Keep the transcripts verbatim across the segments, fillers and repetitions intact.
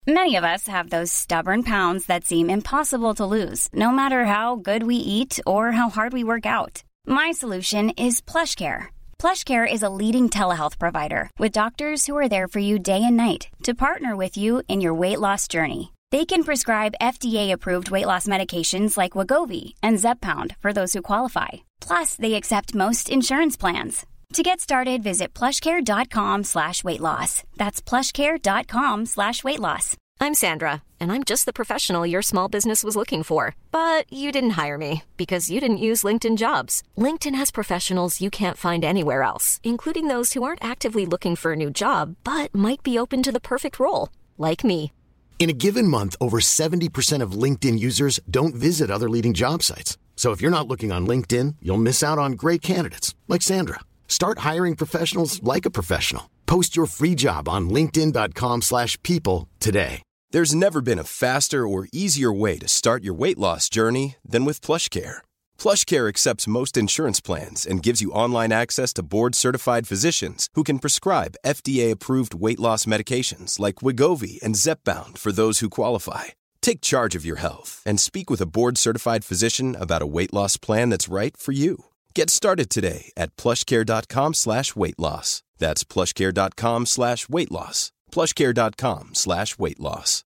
Many of us have those stubborn pounds that seem impossible to lose, no matter how good we eat or how hard we work out. My solution is PlushCare. PlushCare is a leading telehealth provider with doctors who are there for you day and night to partner with you in your weight loss journey. They can prescribe F D A-approved weight loss medications like Wegovy and Zepbound for those who qualify. Plus, they accept most insurance plans. To get started, visit plushcare.com slash weight loss. That's plushcare.com slash weight loss. I'm Sandra, and I'm just the professional your small business was looking for. But you didn't hire me because you didn't use LinkedIn Jobs. LinkedIn has professionals you can't find anywhere else, including those who aren't actively looking for a new job, but might be open to the perfect role, like me. In a given month, over seventy percent of LinkedIn users don't visit other leading job sites. So if you're not looking on LinkedIn, you'll miss out on great candidates like Sandra. Start hiring professionals like a professional. Post your free job on linkedin.com slash people today. There's never been a faster or easier way to start your weight loss journey than with PlushCare. PlushCare accepts most insurance plans and gives you online access to board-certified physicians who can prescribe F D A-approved weight loss medications like Wegovy and Zepbound for those who qualify. Take charge of your health and speak with a board-certified physician about a weight loss plan that's right for you. Get started today at plushcare.com slash weight loss. That's plushcare.com slash weight loss. plushcare.com slash weight loss.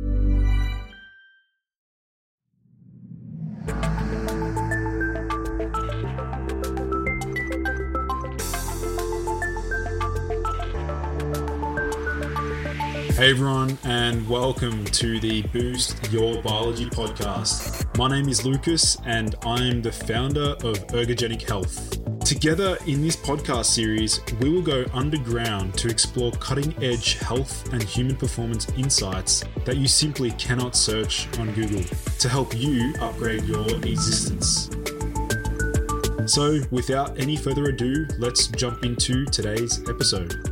Hey everyone, and welcome to the Boost Your Biology podcast. My name is Lucas, and I'm the founder of Ergogenic Health. Together in this podcast series, we will go underground to explore cutting-edge health and human performance insights that you simply cannot search on Google to help you upgrade your existence. So, without any further ado, let's jump into today's episode.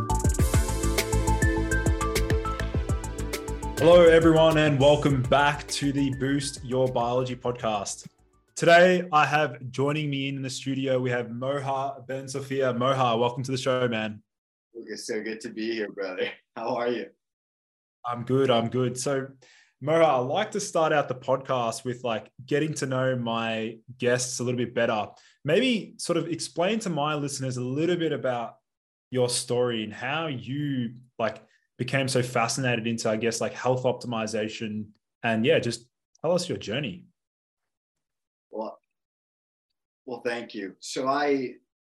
Hello, everyone, and welcome back to the Boost Your Biology podcast. Today, I have joining me in the studio, we have Moha Ben Sophia. Moha, welcome to the show, man. It's so good to be here, brother. How are you? I'm good. I'm good. So, Moha, I like to start out the podcast with like getting to know my guests a little bit better. Maybe sort of explain to my listeners a little bit about your story and how you like became so fascinated into, I guess, like health optimization. And yeah, just tell us your journey. Well, well, thank you. So I,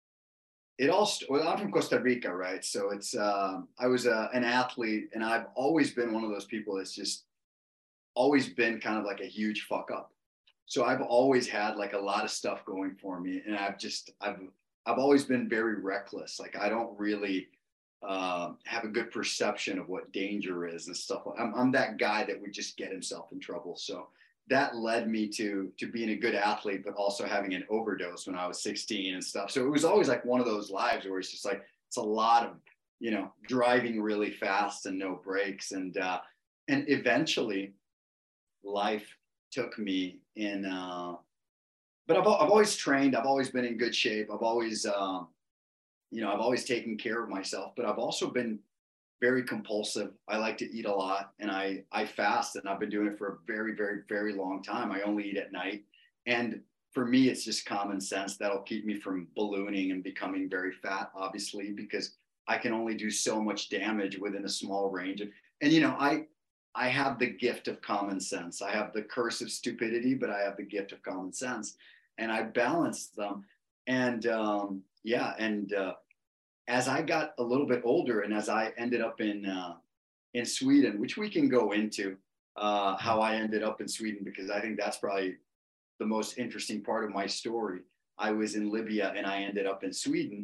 it all, well, I'm from Costa Rica, right? So it's, um, I was a, an athlete, and I've always been one of those people that's just always been kind of like a huge fuck up. So I've always had like a lot of stuff going for me. And I've just, I've, I've always been very reckless. Like I don't really, Um, have a good perception of what danger is and stuff. I'm, I'm that guy that would just get himself in trouble. So that led me to to being a good athlete, but also having an overdose when I was sixteen and stuff. So it was always like one of those lives where it's just like, it's a lot of, you know, driving really fast and no brakes. And, uh, and eventually life took me in, uh, but I've, I've always trained. I've always been in good shape. I've always, um, you know, I've always taken care of myself, but I've also been very compulsive. I like to eat a lot, and I, I fast, and I've been doing it for a very, very, very long time. I only eat at night. And for me, it's just common sense that'll keep me from ballooning and becoming very fat, obviously, because I can only do so much damage within a small range. And, you know, I, I have the gift of common sense. I have the curse of stupidity, but I have the gift of common sense, and I balance them. And, um, yeah. And uh, as I got a little bit older, and as I ended up in uh, in Sweden, which we can go into uh, how I ended up in Sweden, because I think that's probably the most interesting part of my story. I was in Libya and I ended up in Sweden.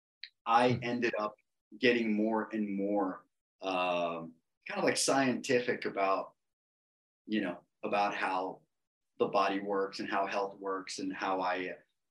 I ended up getting more and more um, kind of like scientific about, you know, about how the body works and how health works, and how I,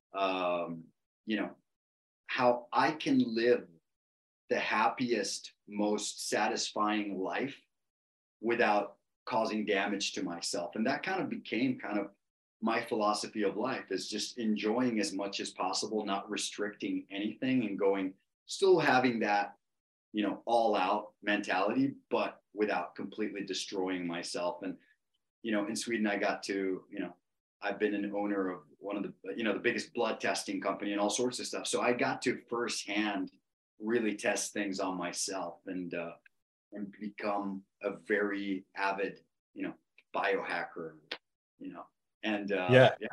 um, you know, how I can live the happiest, most satisfying life without causing damage to myself. And that kind of became kind of my philosophy of life, is just enjoying as much as possible, not restricting anything, and going, still having that, you know, all out mentality, but without completely destroying myself. And, you know, in Sweden, I got to, you know, I've been an owner of one of the, you know, the biggest blood testing company and all sorts of stuff. So I got to firsthand really test things on myself and, uh, and become a very avid, you know, biohacker, you know, and, uh, yeah. yeah.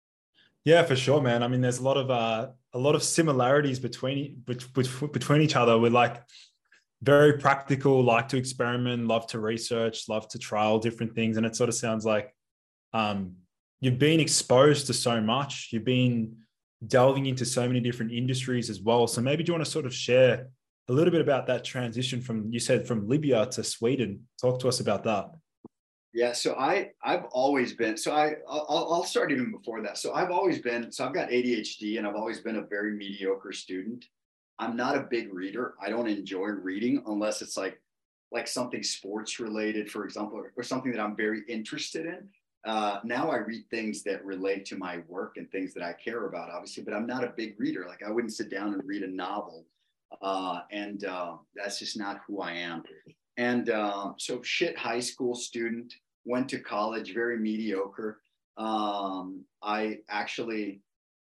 Yeah, for sure, man. I mean, there's a lot of, uh, a lot of similarities between, between, between each other. We're like very practical, like to experiment, love to research, love to trial different things. And it sort of sounds like, um, you've been exposed to so much. You've been delving into so many different industries as well. So maybe do you want to sort of share a little bit about that transition from, you said from Libya to Sweden? Talk to us about that. Yeah, so I I've always been so I I'll, I'll start even before that. So I've always been so I've got A D H D and I've always been a very mediocre student. I'm not a big reader. I don't enjoy reading unless it's like like something sports related, for example, or, or something that I'm very interested in. Uh, now I read things that relate to my work and things that I care about, obviously, but I'm not a big reader. Like I wouldn't sit down and read a novel, uh, and uh, that's just not who I am. And um, so shit high school student, went to college, very mediocre. Um, I actually,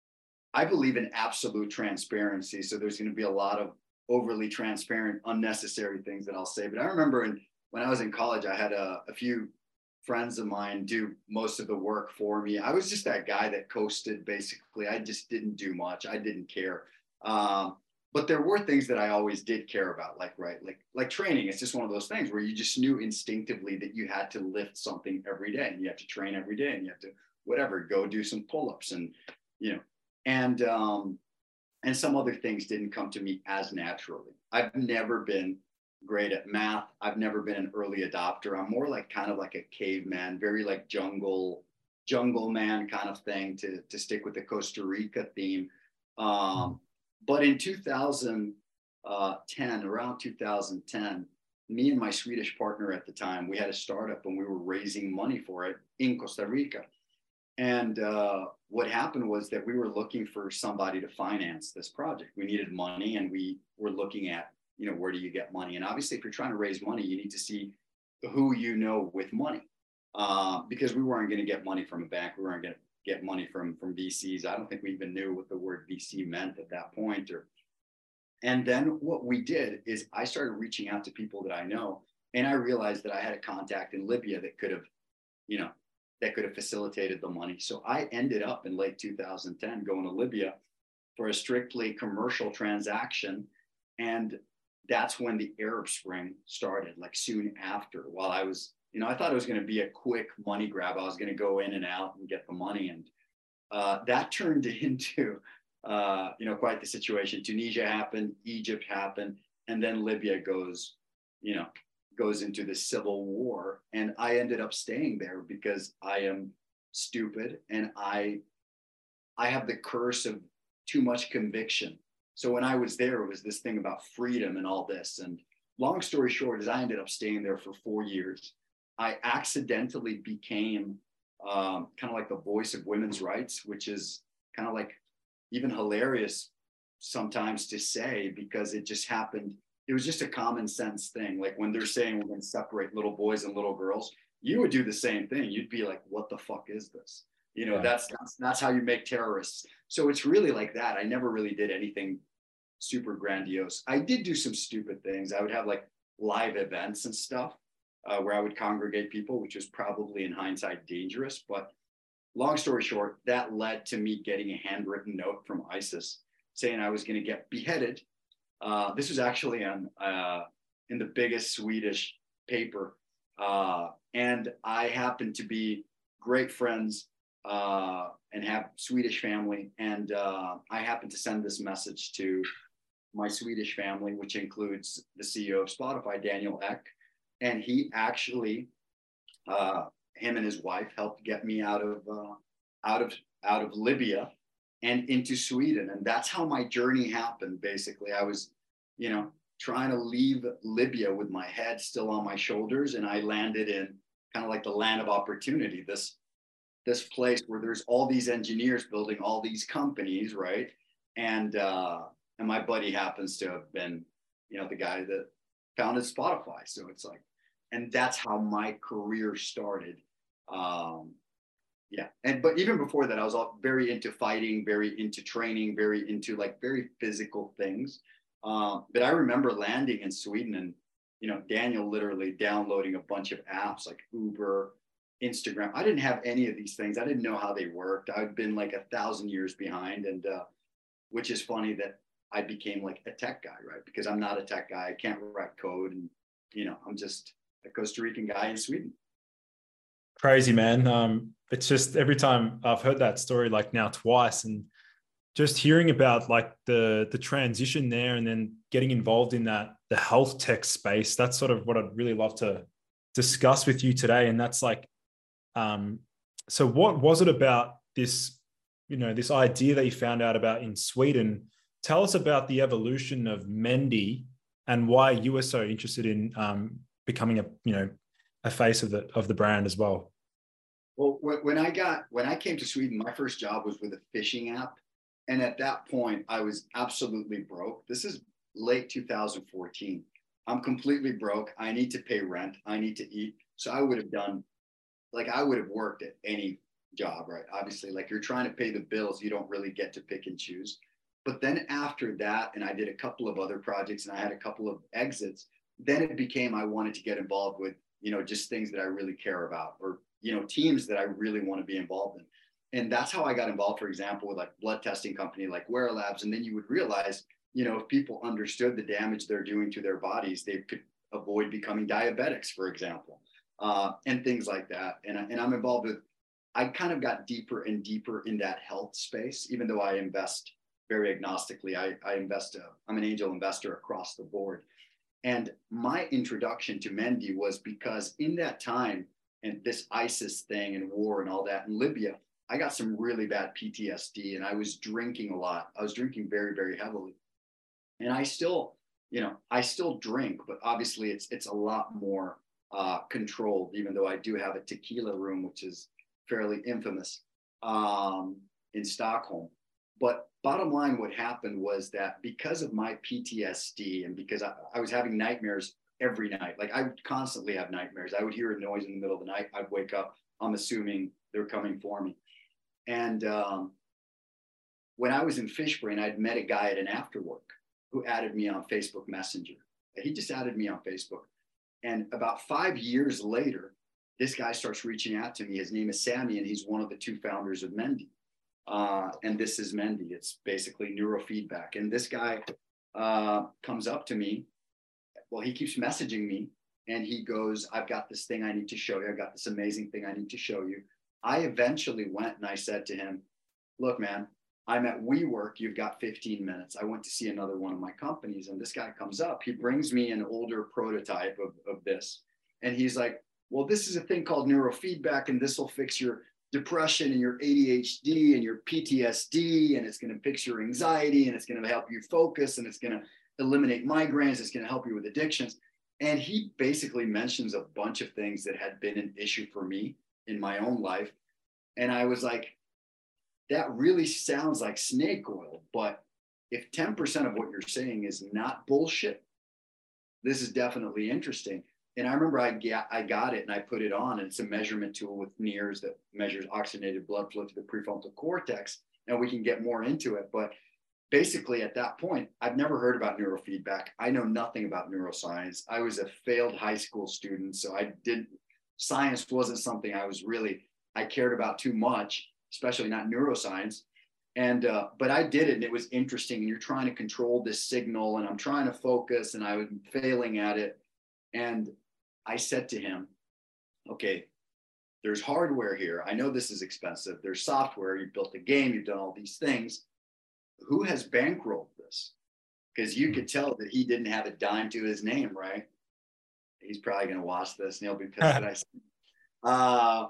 I believe in absolute transparency. So there's going to be a lot of overly transparent, unnecessary things that I'll say. But I remember in, when I was in college, I had a, a few friends of mine do most of the work for me. I was just that guy that coasted, basically. I just didn't do much. I didn't care. Um, But there were things that I always did care about, like, right, like, like training. It's just one of those things where you just knew instinctively that you had to lift something every day and you have to train every day and you have to, whatever, go do some pull-ups and, you know, and, um, and some other things didn't come to me as naturally. I've never been great at math. I've never been an early adopter. I'm more like kind of like a caveman, very like jungle, jungle man kind of thing, to, to stick with the Costa Rica theme. Um, But in two thousand ten, around two thousand ten, me and my Swedish partner at the time, we had a startup and we were raising money for it in Costa Rica. And uh, what happened was that we were looking for somebody to finance this project. We needed money and we were looking at, you know, where do you get money? And obviously, if you're trying to raise money, you need to see who you know with money, uh, because we weren't going to get money from a bank. We weren't going to get money from, from V Cs. I don't think we even knew what the word V C meant at that point. Or, and then what we did is I started reaching out to people that I know, and I realized that I had a contact in Libya that could have, you know, that could have facilitated the money. So I ended up in late two thousand ten going to Libya for a strictly commercial transaction. And that's when the Arab Spring started, like soon after, while I was, you know, I thought it was going to be a quick money grab. I was going to go in and out and get the money. And uh, that turned into, uh, you know, quite the situation. Tunisia happened, Egypt happened, and then Libya goes, you know, goes into the civil war. And I ended up staying there because I am stupid and I, I have the curse of too much conviction. So when I was there, it was this thing about freedom and all this. And long story short is I ended up staying there for four years. I accidentally became um, kind of like the voice of women's rights, which is kind of like even hilarious sometimes to say, because it just happened. It was just a common sense thing. Like when they're saying we're going to separate little boys and little girls, you would do the same thing. You'd be like, what the fuck is this? You know, yeah. that's, that's, that's how you make terrorists. So it's really like that. I never really did anything super grandiose. I did do some stupid things. I would have like live events and stuff. Uh, where I would congregate people, which was probably in hindsight dangerous. But long story short, that led to me getting a handwritten note from ISIS saying I was going to get beheaded. Uh, this was actually on uh, in the biggest Swedish paper. Uh, and I happened to be great friends uh, and have Swedish family. And uh, I happened to send this message to my Swedish family, which includes the C E O of Spotify, Daniel Ek. And he actually, uh, him and his wife helped get me out of, uh, out of, out of Libya and into Sweden. And that's how my journey happened. Basically, I was, you know, trying to leave Libya with my head still on my shoulders. And I landed in kind of like the land of opportunity, this, this place where there's all these engineers building all these companies, right? And, uh, and my buddy happens to have been you know, the guy that founded Spotify. So it's like, and that's how my career started. Um, yeah. And, but even before that, I was all very into fighting, very into training, very into like very physical things. Um, but I remember landing in Sweden and, you know, Daniel literally downloading a bunch of apps like Uber, Instagram. I didn't have any of these things. I didn't know how they worked. I've been like a thousand years behind. And, uh, which is funny that I became like a tech guy, right? Because I'm not a tech guy. I can't write code. And, you know, I'm just a Costa Rican guy in Sweden. Crazy, man. Um, it's just every time I've heard that story, like now twice, and just hearing about like the the transition there and then getting involved in that, the health tech space, that's sort of what I'd really love to discuss with you today. And that's like, um, so what was it about this, you know, this idea that you found out about in Sweden? Tell us about the evolution of Mendi and why you were so interested in um, becoming a, you know, a face of the of the brand as well. Well, when I got when I came to Sweden, my first job was with a fishing app, and at that point, I was absolutely broke. This is late two thousand fourteen. I'm completely broke. I need to pay rent. I need to eat. So I would have done, like, I would have worked at any job, right? Obviously, like, you're trying to pay the bills, you don't really get to pick and choose. But then after that, and I did a couple of other projects, and I had a couple of exits. Then it became I wanted to get involved with, you know, just things that I really care about, or, you know, teams that I really want to be involved in. And that's how I got involved, for example, with like blood testing company like Wear Labs. And then you would realize, you know, if people understood the damage they're doing to their bodies, they could avoid becoming diabetics, for example, uh, and things like that. And, and I'm involved with, I kind of got deeper and deeper in that health space, even though I invest very agnostically. I, I invest, uh, I'm an angel investor across the board. And my introduction to Mendi was because in that time, and this ISIS thing and war and all that in Libya, I got some really bad P T S D, and I was drinking a lot. I was drinking very, very heavily. And I still, you know, I still drink, but obviously it's it's a lot more uh, controlled, even though I do have a tequila room, which is fairly infamous um, in Stockholm. But bottom line, what happened was that because of my P T S D and because I, I was having nightmares every night, like I would constantly have nightmares. I would hear a noise in the middle of the night. I'd wake up. I'm assuming they're coming for me. And um, when I was in Fishbrain, I'd met a guy at an afterwork who added me on Facebook Messenger. He just added me on Facebook. And about five years later, this guy starts reaching out to me. His name is Sammy, and he's one of the two founders of Mendi. Uh, and this is Mendi. It's basically neurofeedback. And this guy uh, comes up to me. Well, he keeps messaging me, and he goes, I've got this thing I need to show you. I've got this amazing thing I need to show you. I eventually went and I said to him, look, man, I'm at WeWork. You've got fifteen minutes. I went to see another one of my companies, and this guy comes up. He brings me an older prototype of, of this. And he's like, well, this is a thing called neurofeedback, and this will fix your depression and your A D H D and your P T S D, and it's going to fix your anxiety, and it's going to help you focus, and it's going to eliminate migraines. It's going to help you with addictions. And he basically mentions a bunch of things that had been an issue for me in my own life. And I was like, that really sounds like snake oil, but if ten percent of what you're saying is not bullshit, this is definitely interesting. And I remember I got, I got it and I put it on, and it's a measurement tool with N I R S that measures oxygenated blood flow to the prefrontal cortex. And we can get more into it. But basically at that point, I've never heard about neurofeedback. I know nothing about neuroscience. I was a failed high school student. So I did, science wasn't something I was really, I cared about too much, especially not neuroscience. And, uh, but I did it, and it was interesting. And you're trying to control this signal, and I'm trying to focus, and I was failing at it. And I said to him, okay, there's hardware here. I know this is expensive. There's software. You've built a game. You've done all these things. Who has bankrolled this? Because you could tell that he didn't have a dime to his name, right? He's probably going to watch this, and he'll be pissed that I said. Uh,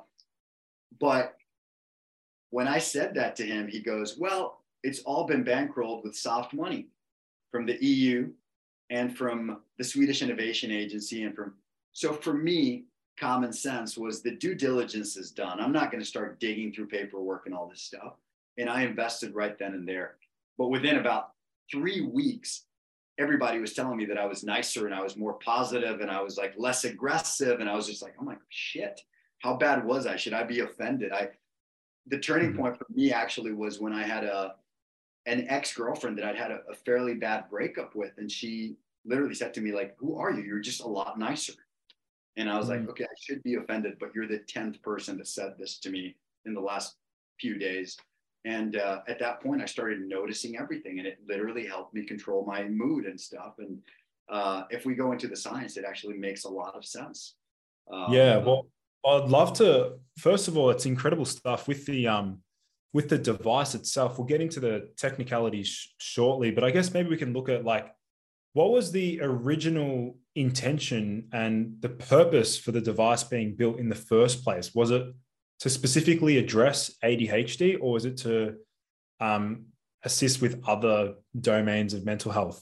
but when I said that to him, he goes, well, it's all been bankrolled with soft money from the E U and from the Swedish Innovation Agency. And from, so for me, common sense was the due diligence is done. I'm not going to start digging through paperwork and all this stuff. And I invested right then and there. But within about three weeks, everybody was telling me that I was nicer and I was more positive and I was like less aggressive. And I was just like, oh my shit, how bad was I? Should I be offended? I, the turning mm-hmm. point for me actually was when I had a, an ex-girlfriend that I'd had a, a fairly bad breakup with. And she literally said to me, like, who are you? You're just a lot nicer. And I was mm-hmm. like, okay, I should be offended, but you're the tenth person that said this to me in the last few days. And uh, at that point, I started noticing everything, and it literally helped me control my mood and stuff. And uh, if we go into the science, it actually makes a lot of sense. Um, yeah, well, I'd love to. First of all, it's incredible stuff with the um, with the device itself. We'll get into the technicalities sh- shortly, but I guess maybe we can look at like what was the original intention and the purpose for the device being built in the first place? Was it to specifically address A D H D, or is it to um, assist with other domains of mental health?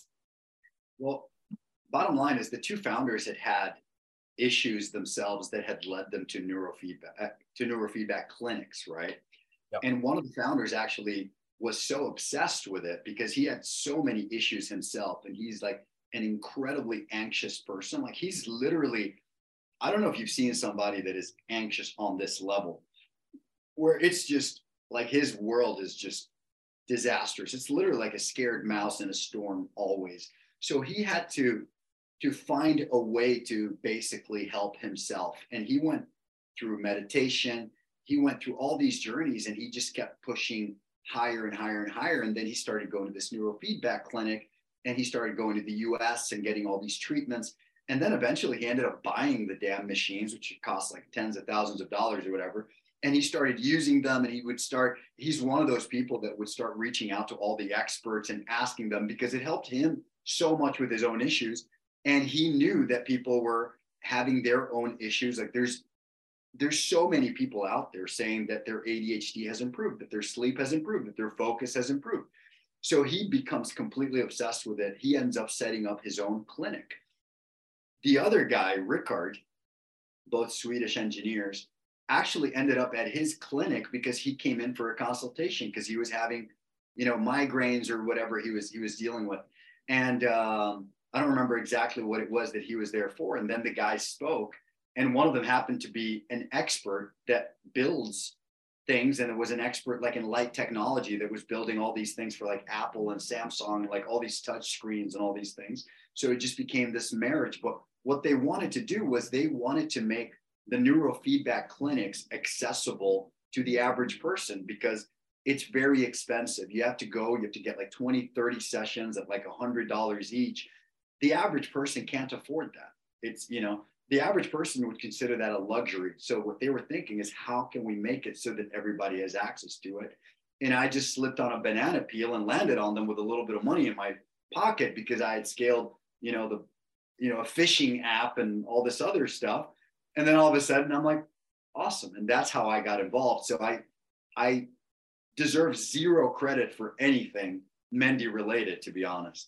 Well, bottom line is the two founders had had issues themselves that had led them to neurofeedback, to neurofeedback clinics, right? Yep. And one of the founders actually was so obsessed with it because he had so many issues himself, and he's like an incredibly anxious person. Like he's literally, I don't know if you've seen somebody that is anxious on this level, where it's just like his world is just disastrous. It's literally like a scared mouse in a storm always. So he had to, to find a way to basically help himself. And he went through meditation. He went through all these journeys, and he just kept pushing higher and higher and higher. And then he started going to this neurofeedback clinic, and he started going to the U S and getting all these treatments. And then eventually he ended up buying the damn machines, which cost like tens of thousands of dollars or whatever. And he started using them, and he would start, he's one of those people that would start reaching out to all the experts and asking them, because it helped him so much with his own issues. And he knew that people were having their own issues. Like there's, there's so many people out there saying that their A D H D has improved, that their sleep has improved, that their focus has improved. So he becomes completely obsessed with it. He ends up setting up his own clinic. The other guy, Rickard, both Swedish engineers, actually ended up at his clinic because he came in for a consultation because he was having, you know, migraines or whatever he was he was dealing with. And um, I don't remember exactly what it was that he was there for. And then the guy spoke, and one of them happened to be an expert that builds things, and it was an expert like in light technology that was building all these things for like Apple and Samsung, like all these touch screens and all these things. So it just became this marriage. But what they wanted to do was they wanted to make the neurofeedback clinics accessible to the average person, because it's very expensive. You have to go, you have to get like twenty, thirty sessions at like a hundred dollars each. The average person can't afford that. It's, you know, the average person would consider that a luxury. So what they were thinking is, how can we make it so that everybody has access to it? And I just slipped on a banana peel and landed on them with a little bit of money in my pocket, because I had scaled, you know, the, you know, a fishing app and all this other stuff. And then all of a sudden I'm like, awesome. And that's how I got involved. So I, I deserve zero credit for anything Mendy related, to be honest.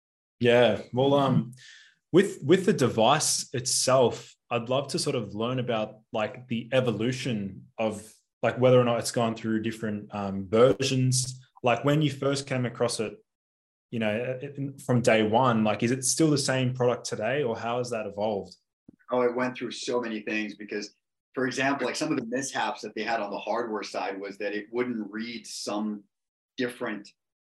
Yeah. Well, um, with, with the device itself, I'd love to sort of learn about like the evolution of like whether or not it's gone through different um, versions. Like when you first came across it, you know, from day one, like, is it still the same product today, or how has that evolved? Oh, it went through so many things because, for example, like some of the mishaps that they had on the hardware side was that it wouldn't read some different,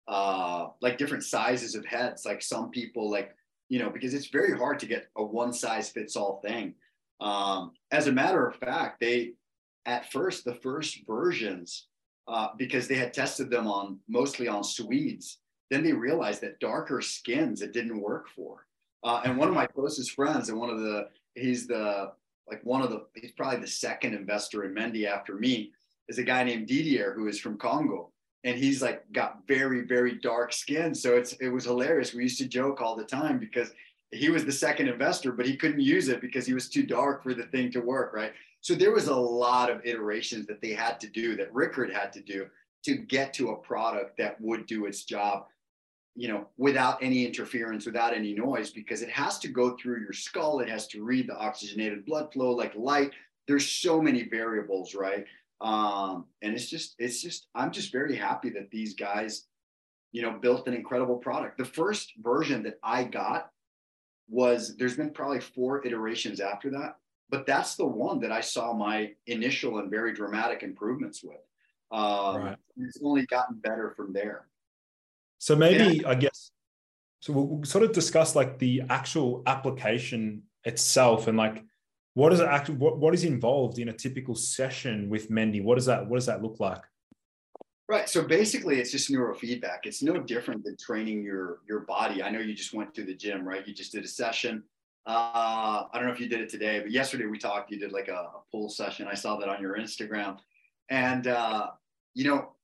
uh, like different sizes of heads. Like some people like, you know, because it's very hard to get a one size fits all thing. Um, as a matter of fact, they, at first, the first versions, uh, because they had tested them on mostly on Swedes, then they realized that darker skins, it didn't work for. Uh, and one of my closest friends, and one of the, he's the, like one of the, he's probably the second investor in Mendy after me, is a guy named Didier, who is from Congo. And he's like got very, very dark skin. So it's, it was hilarious. We used to joke all the time because he was the second investor, but he couldn't use it because he was too dark for the thing to work, right? So there was a lot of iterations that they had to do, that Rickard had to do, to get to a product that would do its job, you know, without any interference, without any noise, because it has to go through your skull. It has to read the oxygenated blood flow like light. There's so many variables, right? Um, and it's just, it's just, I'm just very happy that these guys you know, built an incredible product. The first version that I got was, there's been probably four iterations after that, but that's the one that I saw my initial and very dramatic improvements with. Um, right. It's only gotten better from there. So maybe, I, I guess, so we'll sort of discuss like the actual application itself, and like, what is it actually, what, what is involved in a typical session with Mendy? What does that, what does that look like? Right. So basically it's just neurofeedback. It's no different than training your, your body. I know you just went to the gym, right? You just did a session. Uh, I don't know if you did it today, but yesterday we talked, you did like a, a pull session. I saw that on your Instagram. And, uh, you know,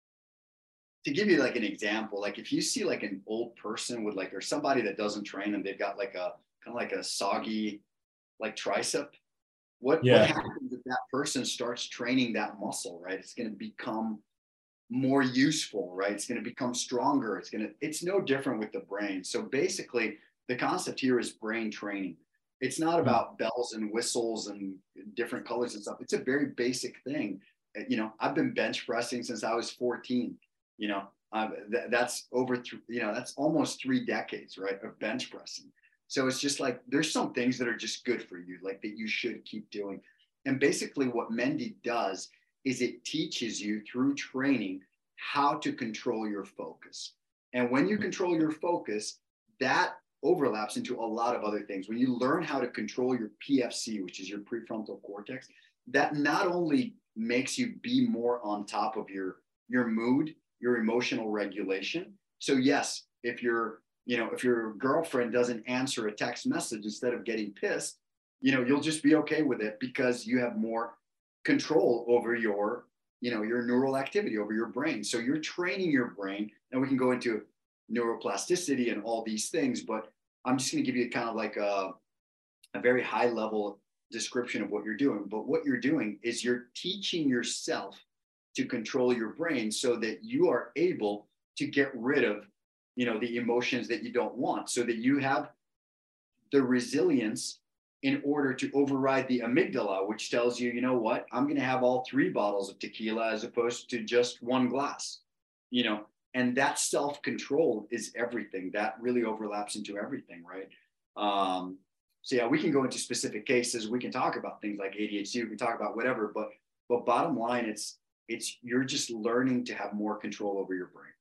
to give you like an example, like if you see like an old person with like, or somebody that doesn't train and they've got like a kind of like a soggy, like tricep, what, yeah. what happens if that person starts training that muscle, right? It's going to become more useful, right? It's going to become stronger. It's going to, it's no different with the brain. So basically the concept here is brain training. It's not about bells and whistles and different colors and stuff. It's a very basic thing. You know, I've been bench pressing since I was fourteen, you know, uh, th- that's over, th- you know, that's almost three decades, right, of bench pressing. So it's just like, there's some things that are just good for you, like that you should keep doing. And basically what Mendy does is it teaches you through training how to control your focus. And when you control your focus, that overlaps into a lot of other things. When you learn how to control your P F C, which is your prefrontal cortex, that not only makes you be more on top of your, your mood, your emotional regulation. So yes, if you're, you know, if your girlfriend doesn't answer a text message, instead of getting pissed, you know, you'll just be okay with it because you have more control over your, you know, your neural activity, over your brain. So you're training your brain, and we can go into neuroplasticity and all these things, but I'm just going to give you kind of like a, a very high level description of what you're doing. But what you're doing is you're teaching yourself to control your brain so that you are able to get rid of, you know, the emotions that you don't want, so that you have the resilience in order to override the amygdala, which tells you, you know what, I'm going to have all three bottles of tequila as opposed to just one glass, you know, and that self-control is everything. That really overlaps into everything, right? Um, so yeah, we can go into specific cases. We can talk about things like A D H D. We can talk about whatever, but but bottom line, it's it's you're just learning to have more control over your brain.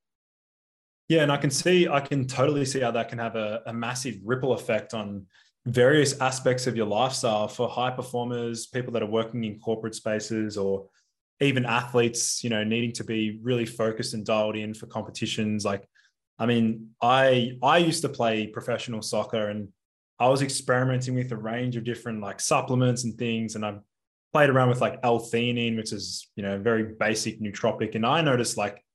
Yeah, and I can see, I can totally see how that can have a, a massive ripple effect on various aspects of your lifestyle for high performers, people that are working in corporate spaces, or even athletes, you know, needing to be really focused and dialed in for competitions. Like, I mean, I, I used to play professional soccer, and I was experimenting with a range of different like supplements and things. And I played around with like L-theanine, which is, you know, very basic nootropic. And I noticed like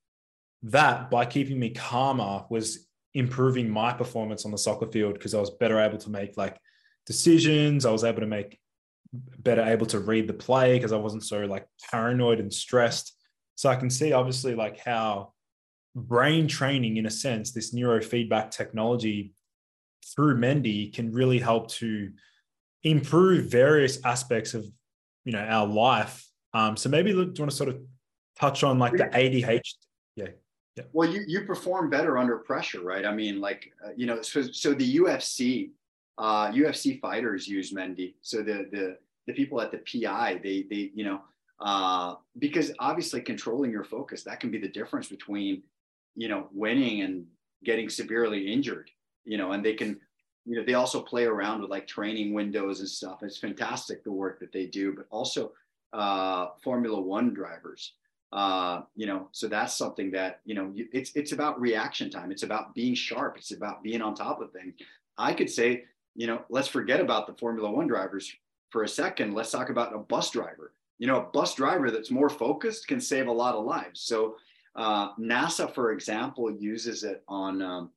that by keeping me calmer was improving my performance on the soccer field, because I was better able to make like decisions. I was able to make better able to read the play because I wasn't so like paranoid and stressed. So I can see obviously like how brain training, in a sense, this neurofeedback technology through Mendy can really help to improve various aspects of, you know, our life. Um, so maybe do you want to sort of touch on like the A D H D? Yeah. Yeah. Well, you, you perform better under pressure, right? I mean, like, uh, you know, so, so the U F C, uh, U F C fighters use Mendy. So the, the, the people at the P I, they, they, you know, uh, because obviously controlling your focus, that can be the difference between, you know, winning and getting severely injured, you know, and they can, you know, they also play around with like training windows and stuff. It's fantastic, the work that they do, but also uh, Formula One drivers. Uh, you know, so that's something that, you know, it's, it's about reaction time. It's about being sharp. It's about being on top of things. I could say, you know, let's forget about the Formula One drivers for a second. Let's talk about a bus driver. You know, a bus driver that's more focused can save a lot of lives. So uh, NASA, for example, uses it on, um,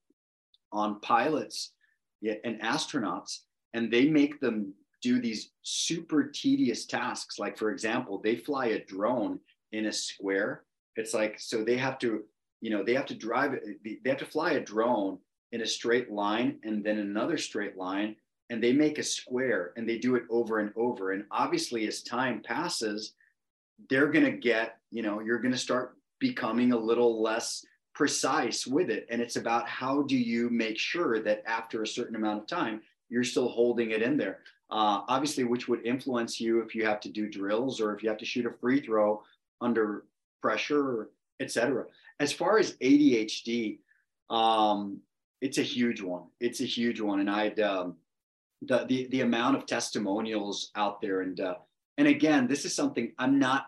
on pilots and astronauts, and they make them do these super tedious tasks. Like, for example, they fly a drone in a square. It's like, so they have to, you know, they have to drive it. They have to fly a drone in a straight line and then another straight line, and they make a square and they do it over and over. And obviously as time passes, they're going to get, you know, you're going to start becoming a little less precise with it. And it's about how do you make sure that after a certain amount of time, you're still holding it in there. Uh, obviously, which would influence you if you have to do drills or if you have to shoot a free throw under pressure, et cetera. As far as A D H D, um, it's a huge one. It's a huge one. And I'd, um, the, the, the amount of testimonials out there. And, uh, and again, this is something I'm not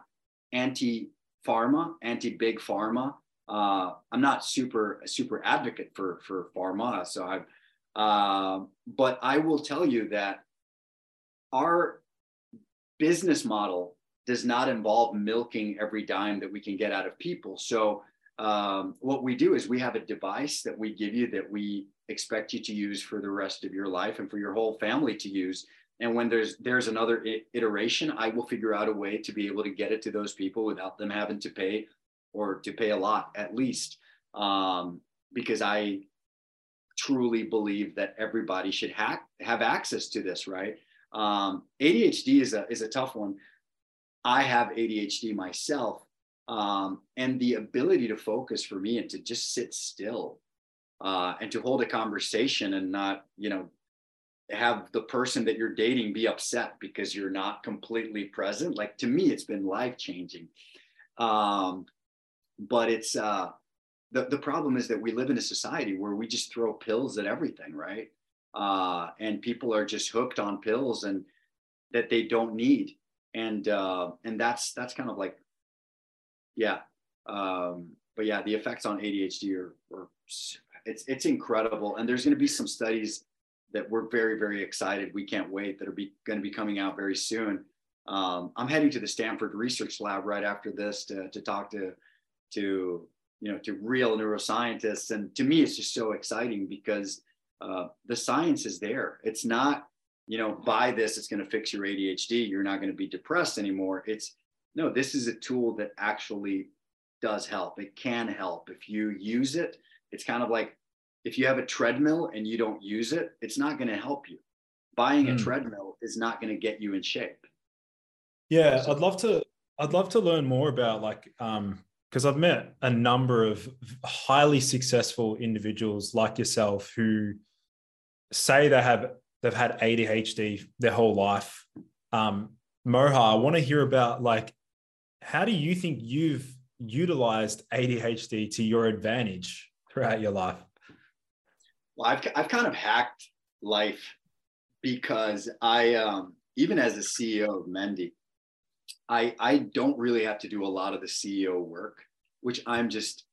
anti-pharma, anti-big pharma. Uh, I'm not super, super advocate for, for pharma. So I've, uh, but I will tell you that our business model does not involve milking every dime that we can get out of people. So um, what we do is we have a device that we give you that we expect you to use for the rest of your life and for your whole family to use. And when there's there's another iteration, I will figure out a way to be able to get it to those people without them having to pay or to pay a lot at least, um, because I truly believe that everybody should ha- have access to this, right? Um, A D H D is a is a tough one. I have A D H D myself, um, and the ability to focus for me and to just sit still uh, and to hold a conversation and not, you know, have the person that you're dating be upset because you're not completely present. Like, to me, it's been life changing. Um, but it's uh, the the problem is that we live in a society where we just throw pills at everything, right? Uh, and people are just hooked on pills and that they don't need. And, uh, and that's, that's kind of like, yeah. Um, but yeah, the effects on A D H D are, are it's, it's incredible. And there's going to be some studies that we're very, very excited. We can't wait that are be, going to be coming out very soon. Um, I'm heading to the Stanford Research Lab right after this to, to talk to, to, you know, to real neuroscientists. And to me, it's just so exciting because Uh, the science is there. It's not, you know, buy this, it's going to fix your A D H D. You're not going to be depressed anymore. It's no, this is a tool that actually does help. It can help if you use it. It's kind of like if you have a treadmill and you don't use it, it's not going to help you. Buying a mm. treadmill is not going to get you in shape. Yeah, so, I'd love to. I'd love to learn more about like, um, because I've met a number of highly successful individuals like yourself who say they have they've had A D H D their whole life. Um, Moha, I want to hear about like, how do you think you've utilized A D H D to your advantage throughout your life? Well, I've I've kind of hacked life because I um, even as a C E O of Mendy, I, I don't really have to do a lot of the C E O work, which I'm just,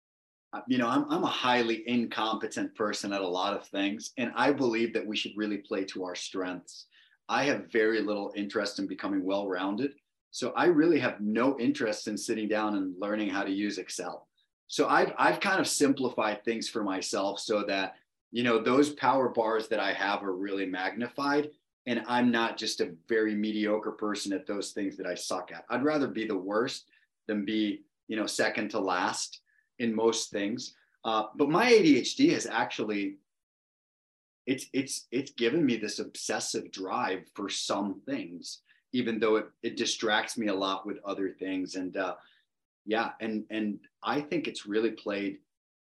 you know, I'm, I'm a highly incompetent person at a lot of things. And I believe that we should really play to our strengths. I have very little interest in becoming well-rounded. So I really have no interest in sitting down and learning how to use Excel. So I've, I've kind of simplified things for myself so that, you know, those power bars that I have are really magnified. And I'm not just a very mediocre person at those things that I suck at. I'd rather be the worst than be, you know, second to last in most things. Uh, but my A D H D has actually, it's it's it's given me this obsessive drive for some things, even though it, it distracts me a lot with other things. And uh, yeah, and and I think it's really played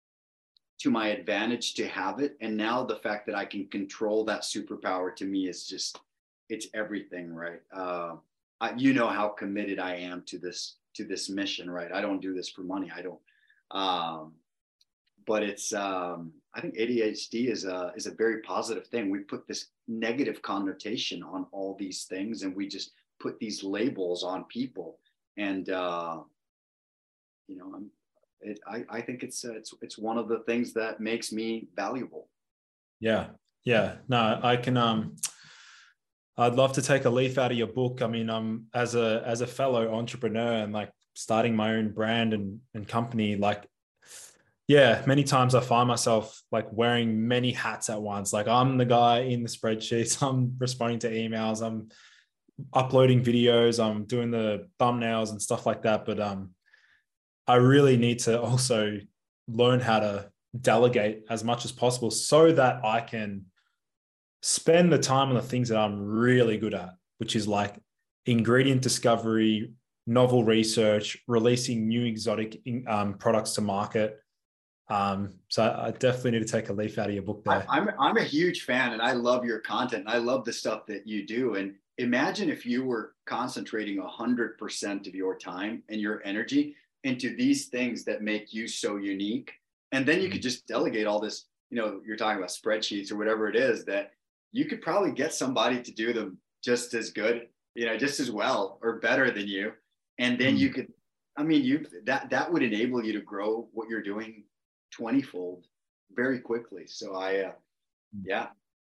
to my advantage to have it. And now the fact that I can control that superpower to me is just, it's everything, right? Uh, I, you know how committed I am to this, to this mission, right? I don't do this for money. I don't, um, but it's, um, I think A D H D is a, is a very positive thing. We put this negative connotation on all these things and we just put these labels on people. And, uh, you know, I'm, It, I, I think it's uh, it's it's one of the things that makes me valuable. Yeah, yeah. No, I can. Um, I'd love to take a leaf out of your book. I mean, um, as a as a fellow entrepreneur and like starting my own brand and and company, like, yeah, many times I find myself like wearing many hats at once. Like I'm the guy in the spreadsheets. I'm responding to emails. I'm uploading videos. I'm doing the thumbnails and stuff like that. But um. I really need to also learn how to delegate as much as possible so that I can spend the time on the things that I'm really good at, which is like ingredient discovery, novel research, releasing new exotic um, products to market, Um, so I, I definitely need to take a leaf out of your book there. I, I'm I'm a huge fan, and I love your content, and I love the stuff that you do. And imagine if you were concentrating a hundred percent of your time and your energy into these things that make you so unique, and then you could just delegate all this. You know, you're talking about spreadsheets or whatever it is, that you could probably get somebody to do them just as good, you know, just as well or better than you, and then mm. you could. I mean, you that that would enable you to grow what you're doing twenty-fold very quickly. So I, uh, yeah.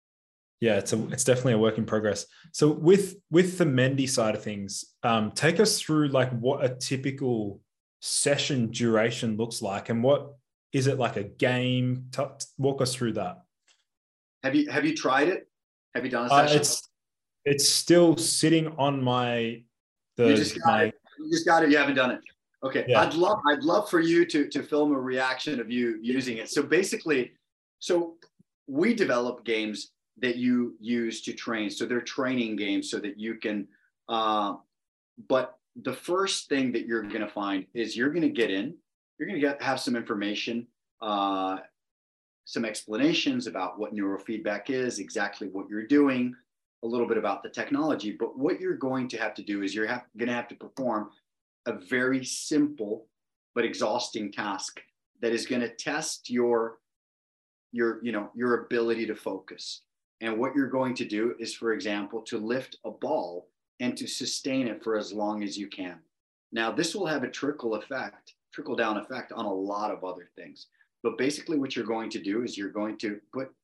Yeah, it's a, it's definitely a work in progress. So with, with the Mendy side of things, um, take us through like what a typical session duration looks like, and what is it like a game? T- walk us through that. Have you, have you tried it? Have you done a Uh, session? it's, it's still sitting on my, the, you just got my, it. You just got it. You haven't done it. Okay. Yeah. I'd love, I'd love for you to, to film a reaction of you using it. So basically, so we develop games that you use to train. So they're training games so that you can, uh, but the first thing that you're going to find is you're going to get in, you're going to get, have some information, uh, some explanations about what neurofeedback is, exactly what you're doing, a little bit about the technology. But what you're going to have to do is you're have, going to have to perform a very simple but exhausting task that is going to test your your you know your ability to focus. And what you're going to do is, for example, to lift a ball and to sustain it for as long as you can. Now, this will have a trickle effect, trickle down effect on a lot of other things. But basically what you're going to do is you're going to put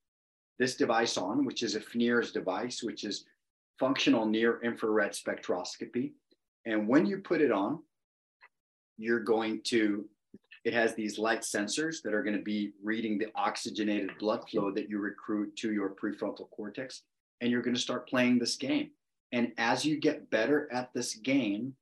this device on, which is a F N I R S device, which is functional near infrared spectroscopy. And when you put it on, you're going to, it has these light sensors that are going to be reading the oxygenated blood flow that you recruit to your prefrontal cortex. And you're going to start playing this game. And as you get better at this game,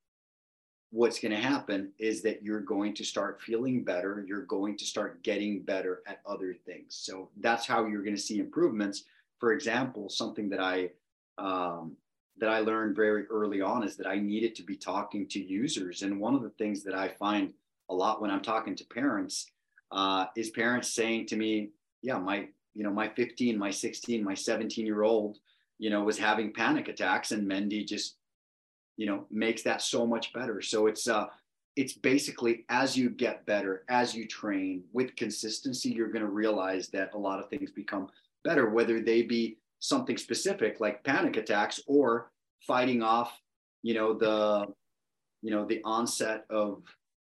what's going to happen is that you're going to start feeling better. You're going to start getting better at other things. So that's how you're going to see improvements. For example, something that I, um, that I learned very early on is that I needed to be talking to users. And one of the things that I find a lot when I'm talking to parents uh, is parents saying to me, yeah, my, you know, my fifteen, my sixteen, my seventeen year old, you know, was having panic attacks, and Mendy just, you know, makes that so much better. So it's, uh, it's basically as you get better, as you train with consistency, you're going to realize that a lot of things become better, whether they be something specific like panic attacks or fighting off, you know, the, you know, the onset of,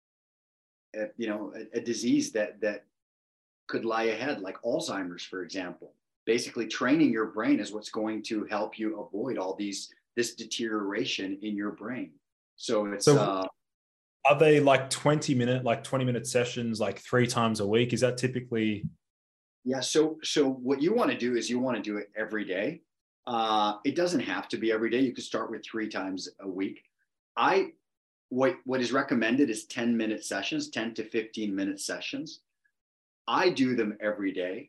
uh, you know, a, a disease that, that could lie ahead, like Alzheimer's, for example. Basically training your brain is what's going to help you avoid all these, this deterioration in your brain. So it's, so uh, are they like twenty minute, like twenty minute sessions, like three times a week? Is that typically? Yeah. So, so what you want to do is you want to do it every day. Uh, it doesn't have to be every day. You could start with three times a week. I, what, what is recommended is ten minute sessions, ten to fifteen minute sessions. I do them every day.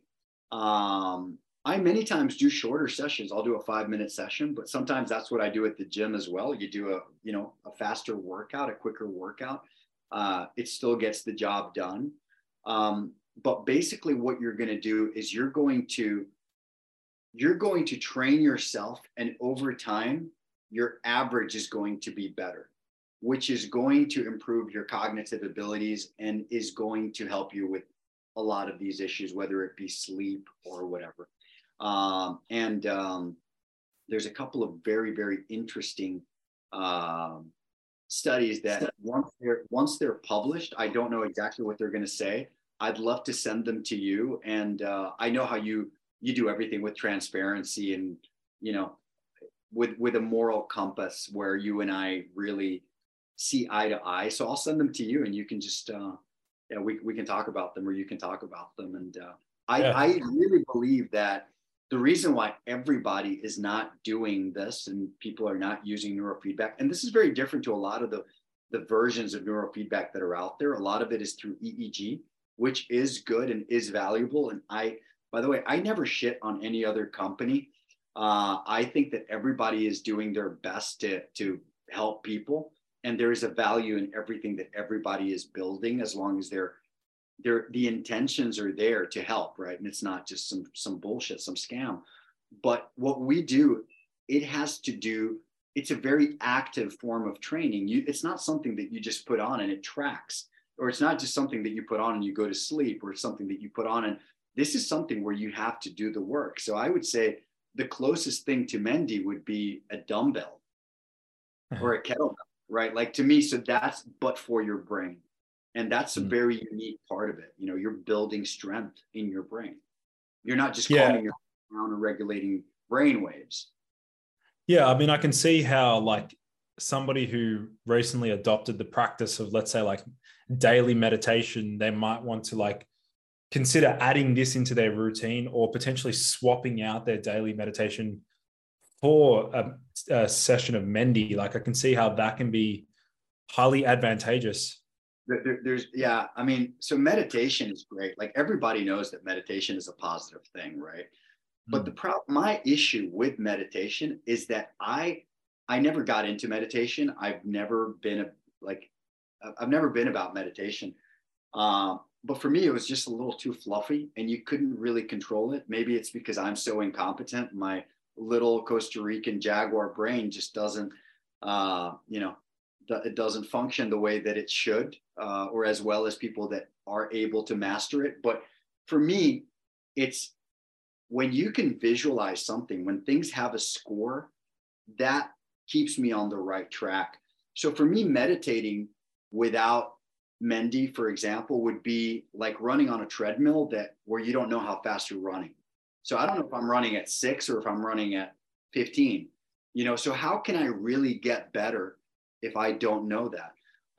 Um, I many times do shorter sessions. I'll do a five minute session, but sometimes that's what I do at the gym as well. You do a, you know, a faster workout, a quicker workout. Uh, it still gets the job done. Um, but basically what you're going to do is you're going to, you're going to train yourself, and over time, your average is going to be better, which is going to improve your cognitive abilities and is going to help you with a lot of these issues, whether it be sleep or whatever. Um, and um, there's a couple of very, very interesting um, studies that once they're, once they're published, I don't know exactly what they're going to say. I'd love to send them to you. And uh, I know how you, you do everything with transparency and, you know, with, with a moral compass where you and I really see eye to eye. So I'll send them to you, and you can just, uh, yeah, we, we can talk about them, or you can talk about them. And uh, I, yeah. I really believe that the reason why everybody is not doing this and people are not using neurofeedback, and this is very different to a lot of the, the versions of neurofeedback that are out there. A lot of it is through E E G, which is good and is valuable. And I, by the way, I never shit on any other company. Uh, I think that everybody is doing their best to, to help people. And there is a value in everything that everybody is building, as long as they're there, the intentions are there to help, right? And it's not just some, some bullshit, some scam. But what we do, it has to do, it's a very active form of training. You, it's not something that you just put on and it tracks, or it's not just something that you put on and you go to sleep, or it's something that you put on. And this is something where you have to do the work. So I would say the closest thing to Mendy would be a dumbbell or a kettlebell, right? Like to me, so that's but for your brain. And that's a mm. very unique part of it. You know, you're building strength in your brain. You're not just yeah. calming your down and regulating brain waves. Yeah, I mean, I can see how like somebody who recently adopted the practice of, let's say, like daily meditation, they might want to like consider adding this into their routine, or potentially swapping out their daily meditation for a, a session of Mendy. Like I can see how that can be highly advantageous. There, there's, yeah, I mean, so meditation is great. Like everybody knows that meditation is a positive thing, right? But the pro- my issue with meditation is that I I never got into meditation. I've never been a, like I've never been about meditation. Um, but for me, it was just a little too fluffy, and you couldn't really control it. Maybe it's because I'm so incompetent. My little Costa Rican Jaguar brain just doesn't, uh, you know, it doesn't function the way that it should, uh, or as well as people that are able to master it. But for me, it's when you can visualize something, when things have a score, that keeps me on the right track. So for me, meditating without Mendy, for example, would be like running on a treadmill that where you don't know how fast you're running. So I don't know if I'm running at six or if I'm running at fifteen, you know, so how can I really get better if I don't know that?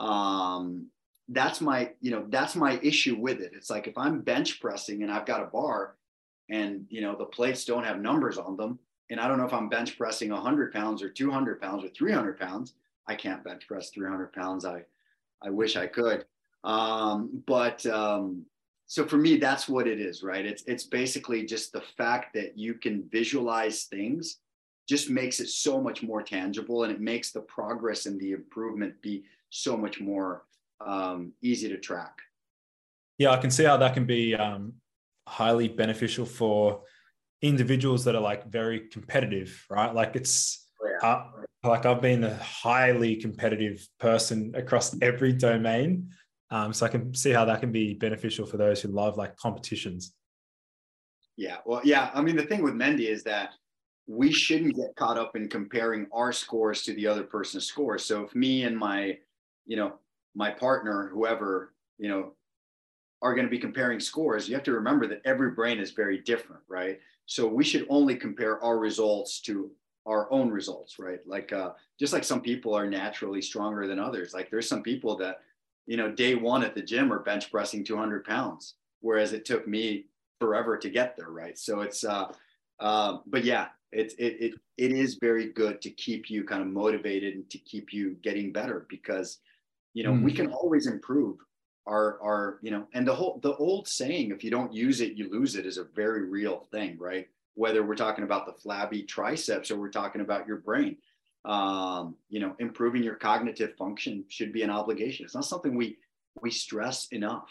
Um, that's my, you know, that's my issue with it. It's like, if I'm bench pressing and I've got a bar, and, you know, the plates don't have numbers on them, and I don't know if I'm bench pressing one hundred pounds or two hundred pounds or three hundred pounds. I can't bench press three hundred pounds. I, I wish I could. Um, but um, so for me, that's what it is, right? It's, it's basically just the fact that you can visualize things just makes it so much more tangible, and it makes the progress and the improvement be so much more um, easy to track. Yeah, I can see how that can be um, highly beneficial for individuals that are like very competitive, right? Like it's oh, yeah. uh, like I've been a highly competitive person across every domain. Um, so I can see how that can be beneficial for those who love like competitions. Yeah. Well, yeah. I mean, the thing with Mendy is that we shouldn't get caught up in comparing our scores to the other person's scores. So if me and my, you know, my partner, whoever, you know, are going to be comparing scores, you have to remember that every brain is very different, right? So we should only compare our results to our own results, right? Like, uh, just like some people are naturally stronger than others. Like there's some people that, you know, day one at the gym are bench pressing two hundred pounds, whereas it took me forever to get there, right? So it's, uh, uh, but yeah, it, it, it, it is very good to keep you kind of motivated and to keep you getting better, because, you know, mm. we can always improve our, our, you know, and the whole, the old saying, if you don't use it, you lose it, is a very real thing, right? Whether we're talking about the flabby triceps or we're talking about your brain, um, you know, improving your cognitive function should be an obligation. It's not something we, we stress enough.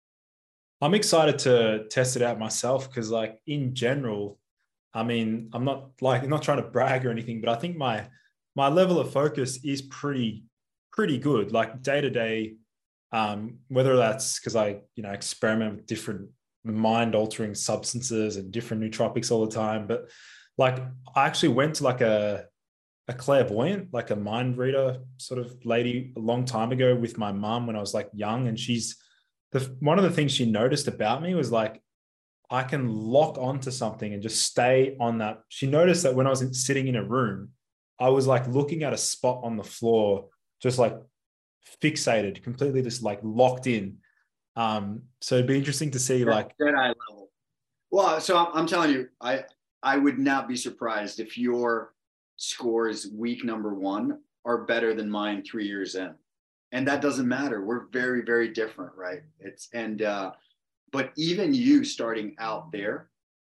I'm excited to test it out myself, because like in general, I mean, I'm not like, I'm not trying to brag or anything, but I think my, my level of focus is pretty, pretty good. Like day to day, um, whether that's because I, you know, experiment with different mind altering substances and different nootropics all the time. But like, I actually went to like a, a clairvoyant, like a mind reader sort of lady a long time ago with my mom when I was like young. And she's the, one of the things she noticed about me was like, I can lock onto something and just stay on that. She noticed that when I was in, sitting in a room, I was like looking at a spot on the floor, just like fixated, completely just like locked in. Um, so it'd be interesting to see like that eye level. Well, so I'm, I'm telling you, I, I would not be surprised if your scores week number one are better than mine three years in. And that doesn't matter. We're very, very different, right? It's, and, uh, but even you starting out there,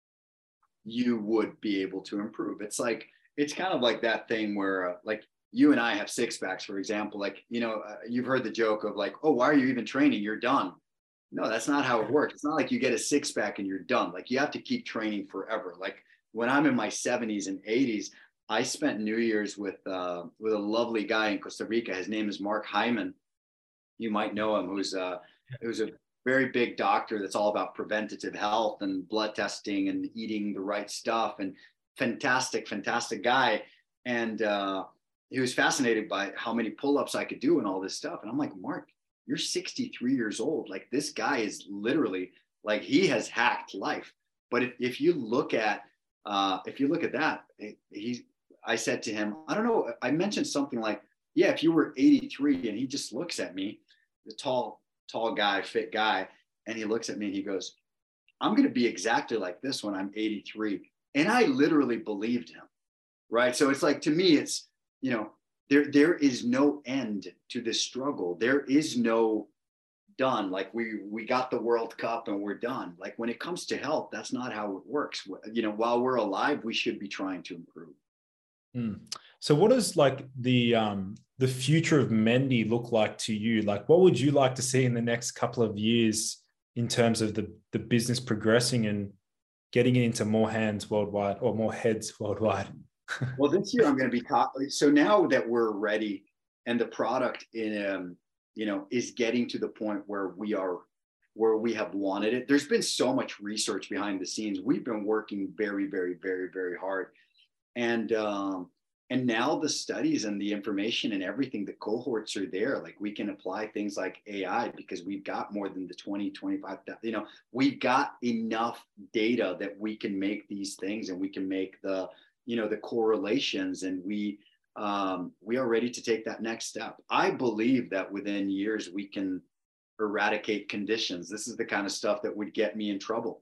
you would be able to improve. It's like, it's kind of like that thing where uh, like you and I have six packs, for example, like, you know, uh, you've heard the joke of like, oh, why are you even training? You're done. No, that's not how it works. It's not like you get a six pack and you're done. Like you have to keep training forever. Like when I'm in my seventies and eighties, I spent New Year's with uh, with a lovely guy in Costa Rica. His name is Mark Hyman. You might know him. Who's uh, who's a very big doctor that's all about preventative health and blood testing and eating the right stuff. And fantastic, fantastic guy. And uh, he was fascinated by how many pull-ups I could do and all this stuff. And I'm like, Mark, you're sixty-three years old. Like this guy is literally like, he has hacked life. But if, if you look at, uh, if you look at that, he, I said to him, I don't know. I mentioned something like, yeah, if you were eighty-three, and he just looks at me, the tall, tall guy, fit guy. And he looks at me and he goes, I'm going to be exactly like this when I'm eighty-three. And I literally believed him. Right. So it's like, to me, it's, you know, there, there is no end to this struggle. There is no done. Like we, we got the World Cup and we're done. Like when it comes to health, that's not how it works. You know, while we're alive, we should be trying to improve. Mm. So what does like the, um, the future of Mendy look like to you? Like, what would you like to see in the next couple of years in terms of the, the business progressing and getting it into more hands worldwide, or more heads worldwide? Well, this year I'm going to be talking. So now that we're ready and the product in, um, you know, is getting to the point where we are, where we have wanted it. There's been so much research behind the scenes. We've been working very, very, very, very hard. And, um, and now the studies and the information and everything, the cohorts are there. Like we can apply things like A I because we've got more than the twenty, twenty-five, you know, we've got enough data that we can make these things, and we can make the, you know, the correlations, and we, um, we are ready to take that next step. I believe that within years we can eradicate conditions. This is the kind of stuff that would get me in trouble.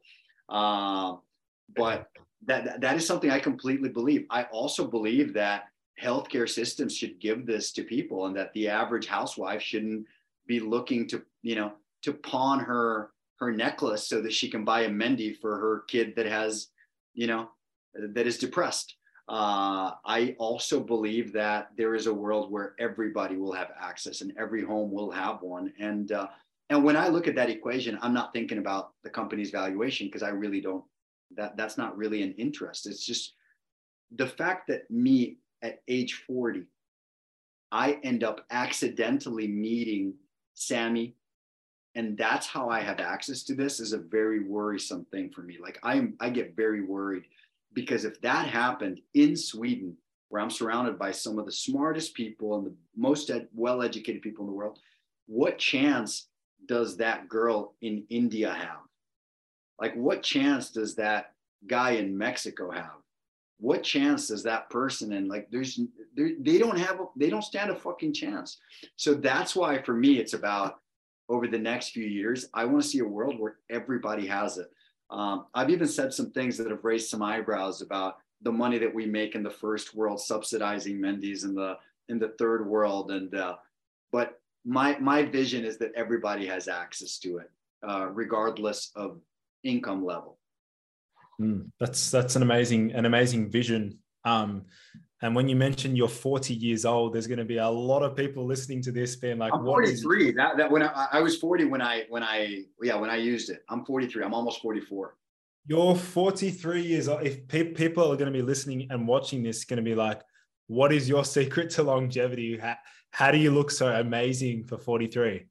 Uh, but that, that is something I completely believe. I also believe that healthcare systems should give this to people, and that the average housewife shouldn't be looking to, you know, to pawn her, her necklace so that she can buy a Mendy for her kid that has, you know, that is depressed. Uh, I also believe that there is a world where everybody will have access and every home will have one. And, uh, and when I look at that equation, I'm not thinking about the company's valuation, because I really don't, that that's not really an interest. It's just the fact that me at age forty, I end up accidentally meeting Sammy, and that's how I have access to this, is a very worrisome thing for me. Like I'm, I get very worried, because if that happened in Sweden, where I'm surrounded by some of the smartest people and the most ed- well-educated people in the world, what chance does that girl in India have? Like, what chance does that guy in Mexico have? What chance does that person, and like, there's, they don't have, a, they don't stand a fucking chance. So that's why for me, it's about over the next few years, I want to see a world where everybody has it. Um, I've even said some things that have raised some eyebrows about the money that we make in the first world subsidizing Mendy's in the, in the third world. And, uh, but my, my vision is that everybody has access to it, uh, regardless of income level. Mm, that's that's an amazing an amazing vision. Um, and when you mention you're forty years old, there's going to be a lot of people listening to this being like, I'm forty-three. Is- that that when I, I was forty when I when I yeah when I used it. I'm forty-three. I'm almost forty-four. You're forty-three years old. If pe- people are going to be listening and watching this, going to be like, what is your secret to longevity? How, how do you look so amazing for forty-three?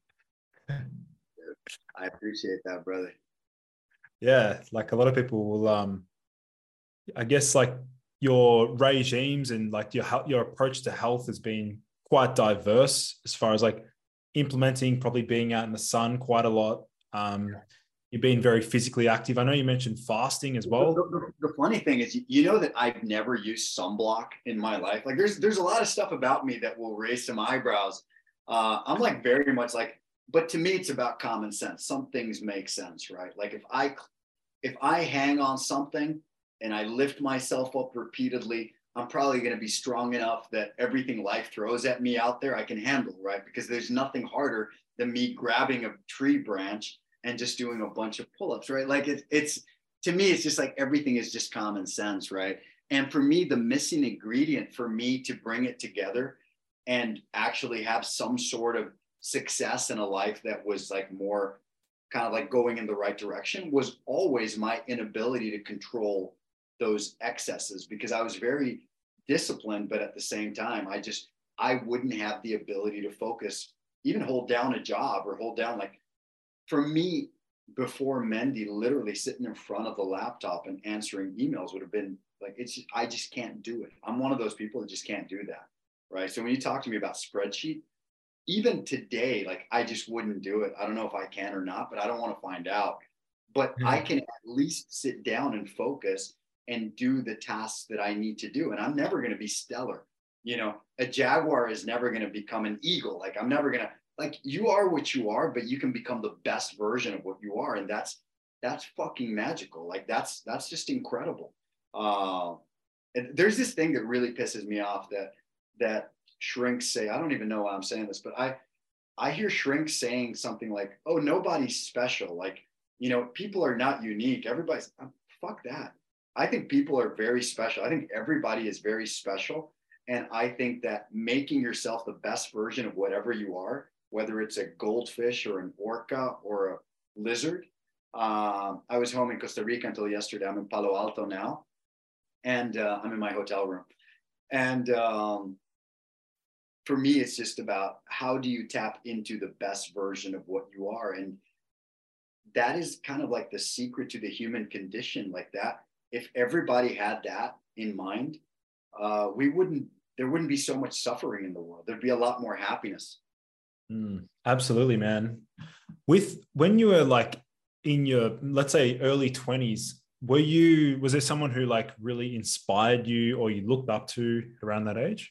I appreciate that, brother. Yeah, like a lot of people will, um, I guess, like your regimes and like your your approach to health has been quite diverse as far as like implementing, probably being out in the sun quite a lot. Um, you've been very physically active. I know you mentioned fasting as well. The, the, the funny thing is, you know that I've never used sunblock in my life. Like there's there's a lot of stuff about me that will raise some eyebrows. Uh, I'm like very much like, but to me, it's about common sense. Some things make sense, right? Like if I, if I hang on something and I lift myself up repeatedly, I'm probably going to be strong enough that everything life throws at me out there, I can handle, right? Because there's nothing harder than me grabbing a tree branch and just doing a bunch of pull-ups, right? Like it, it's, to me, it's just like everything is just common sense, right? And for me, the missing ingredient for me to bring it together and actually have some sort of success in a life that was like more kind of like going in the right direction was always my inability to control those excesses, because I was very disciplined, but at the same time, I just, I wouldn't have the ability to focus, even hold down a job or hold down, like for me, before Mendy, literally sitting in front of the laptop and answering emails would have been like, it's, I just can't do it. I'm one of those people that just can't do that. Right. So when you talk to me about spreadsheet, even today, like I just wouldn't do it. I don't know if I can or not, but I don't want to find out. But mm-hmm. I can at least sit down and focus and do the tasks that I need to do. And I'm never going to be stellar. You know, a jaguar is never going to become an eagle. Like I'm never going to, like you are what you are, but you can become the best version of what you are. And that's, that's fucking magical. Like that's, that's just incredible. Uh, and there's this thing that really pisses me off that, that shrinks say, I don't even know why I'm saying this, but I, I hear shrinks saying something like, oh, nobody's special. Like, you know, people are not unique. Everybody's, oh, fuck that. I think people are very special. I think everybody is very special. And I think that making yourself the best version of whatever you are, whether it's a goldfish or an orca or a lizard. Um, I was home in Costa Rica until yesterday. I'm in Palo Alto now. And uh, I'm in my hotel room. And um, for me, it's just about how do you tap into the best version of what you are? And that is kind of like the secret to the human condition, like that. If everybody had that in mind, uh, we wouldn't, there wouldn't be so much suffering in the world. There'd be a lot more happiness. Mm, absolutely, man. With, when you were like in your, let's say early twenties, were you, was there someone who like really inspired you or you looked up to around that age?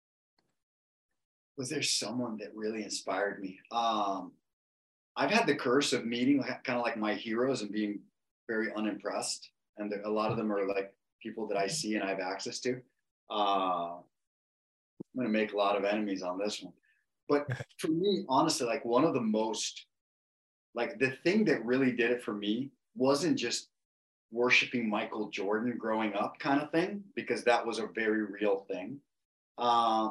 Was there someone that really inspired me? Um, I've had the curse of meeting kind of like my heroes and being very unimpressed. And a lot of them are like people that I see and I have access to. Uh, I'm going to make a lot of enemies on this one. But for me, honestly, like one of the most, like the thing that really did it for me wasn't just worshiping Michael Jordan growing up kind of thing, because that was a very real thing. Uh,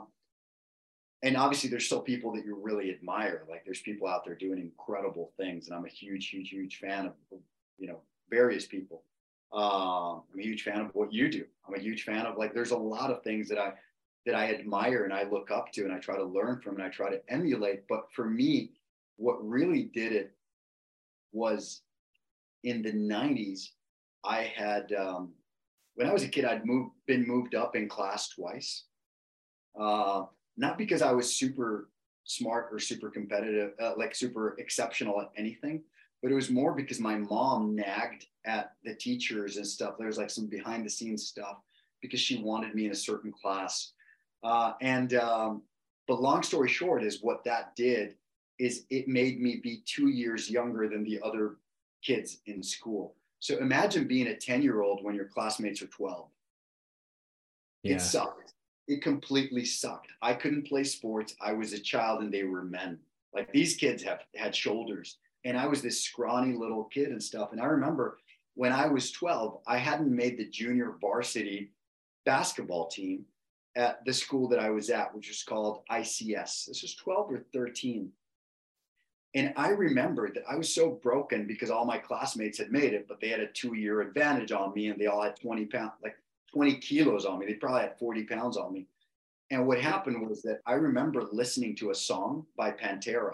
and obviously there's still people that you really admire. Like there's people out there doing incredible things. And I'm a huge, huge, huge fan of, you know, various people. Uh, I'm a huge fan of what you do. I'm a huge fan of like, there's a lot of things that I, that I admire and I look up to and I try to learn from and I try to emulate. But for me, what really did it was in the nineties, I had, um, when I was a kid, I'd moved, been moved up in class twice. Uh, not because I was super smart or super competitive, uh, like super exceptional at anything, but it was more because my mom nagged at the teachers and stuff. There was like some behind the scenes stuff because she wanted me in a certain class. Uh, and, um, but long story short is what that did is it made me be two years younger than the other kids in school. So imagine being a ten year old when your classmates are twelve. Yeah. It sucked. It completely sucked. I couldn't play sports. I was a child and they were men. Like these kids have had shoulders and I was this scrawny little kid and stuff. And I remember when I was twelve, I hadn't made the junior varsity basketball team at the school that I was at, which was called I C S. This was twelve or thirteen. And I remembered that I was so broken because all my classmates had made it, but they had a two year advantage on me and they all had twenty pounds, like twenty kilos on me. They probably had forty pounds on me. And what happened was that I remember listening to a song by Pantera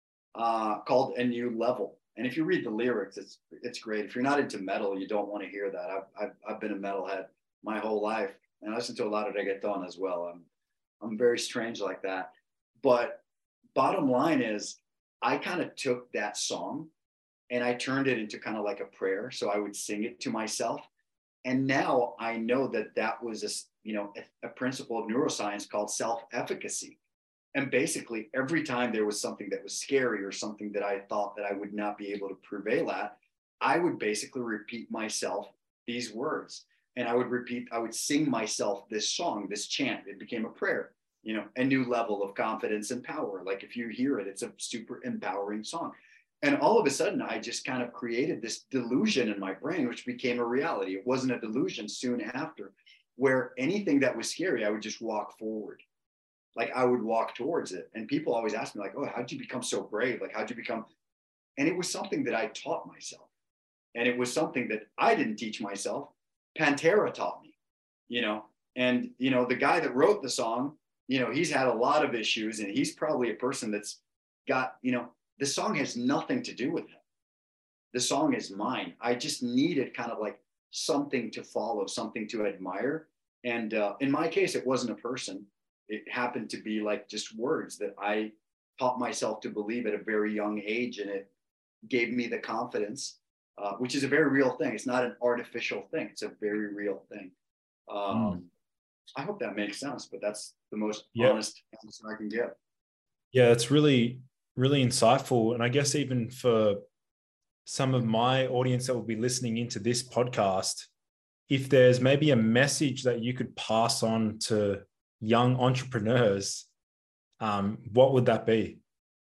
uh, called A New Level. And if you read the lyrics, it's it's great. If you're not into metal, you don't want to hear that. I've, I've, I've been a metalhead my whole life. And I listen to a lot of reggaeton as well. I'm, I'm very strange like that. But bottom line is, I kind of took that song and I turned it into kind of like a prayer. So I would sing it to myself. And now I know that that was a, you know, a, a principle of neuroscience called self-efficacy. And basically every time there was something that was scary or something that I thought that I would not be able to prevail at, I would basically repeat myself these words. And I would repeat, I would sing myself this song, this chant. It became a prayer, you know, a new level of confidence and power. Like if you hear it, it's a super empowering song. And all of a sudden, I just kind of created this delusion in my brain, which became a reality. It wasn't a delusion soon after, where anything that was scary, I would just walk forward. Like I would walk towards it. And people always ask me like, oh, how'd you become so brave? Like, how'd you become? And it was something that I taught myself. And it was something that I didn't teach myself. Pantera taught me, you know, and, you know, the guy that wrote the song, you know, he's had a lot of issues, and he's probably a person that's got, you know, the song has nothing to do with him. The song is mine. I just needed kind of like something to follow, something to admire. And uh, in my case, it wasn't a person. It happened to be like just words that I taught myself to believe at a very young age. And it gave me the confidence, uh, which is a very real thing. It's not an artificial thing. It's a very real thing. Um, mm. I hope that makes sense, but that's the most yep. honest answer I can give. Yeah, it's really, really insightful. And I guess even for some of my audience that will be listening into this podcast, if there's maybe a message that you could pass on to young entrepreneurs, um, what would that be?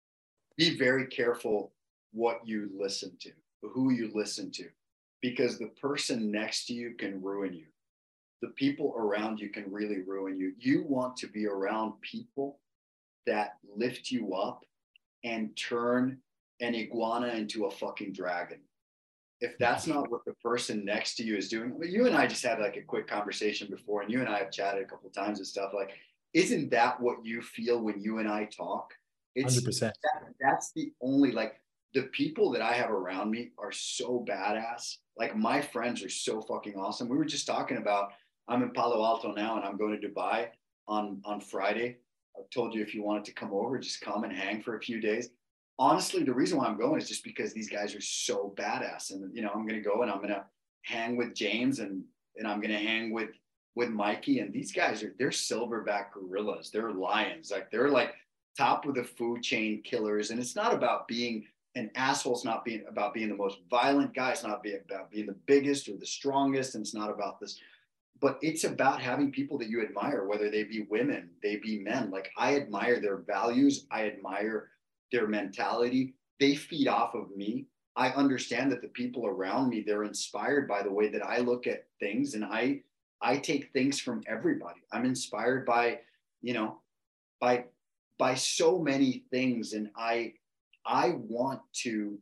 Be very careful what you listen to, who you listen to, because the person next to you can ruin you. The people around you can really ruin you. You want to be around people that lift you up and turn an iguana into a fucking dragon. If that's not what the person next to you is doing, well, you and I just had like a quick conversation before, and you and I have chatted a couple of times and stuff. Like, isn't that what you feel when you and I talk? It's one hundred percent. That, that's the only, like, the people that I have around me are so badass. Like, my friends are so fucking awesome. We were just talking about, I'm in Palo Alto now, and I'm going to Dubai on, on Friday. I told you if you wanted to come over, just come and hang for a few days. Honestly, the reason why I'm going is just because these guys are so badass. And, you know, I'm going to go and I'm going to hang with James, and, and I'm going to hang with, with Mikey. And these guys are, they're silverback gorillas. They're lions. Like, they're like top of the food chain killers. And it's not about being an asshole. It's not being about being the most violent guy. It's not being about being the biggest or the strongest. And it's not about this, but it's about having people that you admire, whether they be women, they be men. Like, I admire their values. I admire their mentality. They feed off of me. I understand that the people around me, they're inspired by the way that I look at things. And I, I take things from everybody. I'm inspired by, you know, by, by so many things. And I, I want to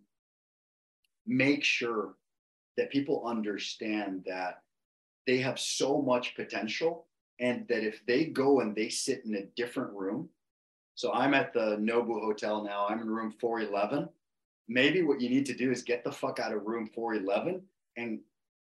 make sure that people understand that they have so much potential, and that if they go and they sit in a different room. So I'm at the Nobu Hotel now. I'm in room four eleven. Maybe what you need to do is get the fuck out of room four eleven and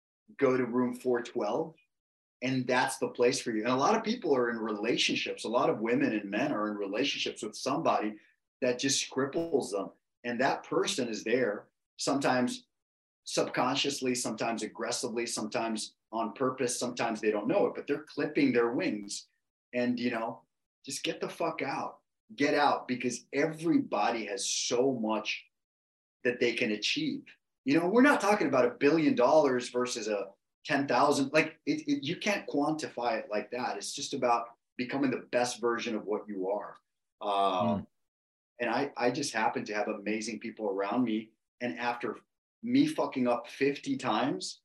go to room four twelve. And that's the place for you. And a lot of people are in relationships. A lot of women and men are in relationships with somebody that just cripples them. And that person is there sometimes subconsciously, sometimes aggressively, sometimes on purpose. Sometimes they don't know it, but they're clipping their wings. And, you know, just get the fuck out. Get out, because everybody has so much that they can achieve. You know, we're not talking about a billion dollars versus a ten thousand. Like, it, it, you can't quantify it like that. It's just about becoming the best version of what you are. Um, mm. And I, I just happen to have amazing people around me. And after me fucking up fifty times,